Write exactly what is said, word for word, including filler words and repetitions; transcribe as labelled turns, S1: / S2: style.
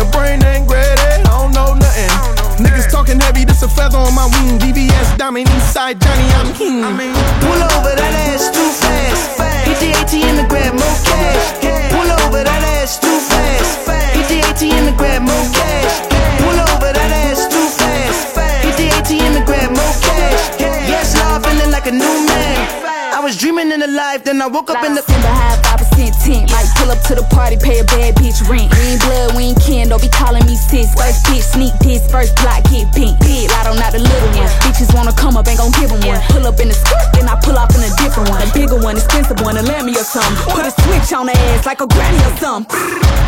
S1: the brain ain't ready. I don't know nothing. Niggas talking heavy, this a feather on my wing. V V S Diamond, Eastside Johnny, I'm king.
S2: Pull over, that ass too fast. Hit the A T M and grab more cash. Pull over, that ass too fast. Hit the A T M and grab more cash. Pull over, that ass too fast. Hit the A T M and grab more cash. Yes, love, feeling like a new man. I was dreaming in the life, then I woke up in the
S3: December high, five percent tint. Might pull up to the party, pay a bad bitch rent. We ain't blood, we ain't kin, don't be calling me sis. First bitch, sneak this, first block, get pink. Big lotto, not the little one. Bitches wanna come up, ain't gon' give them one. Pull up in the skirt, then I pull off in a different one. A bigger one, expensive one, a Lammy or something. Put a switch on the ass like a granny or something.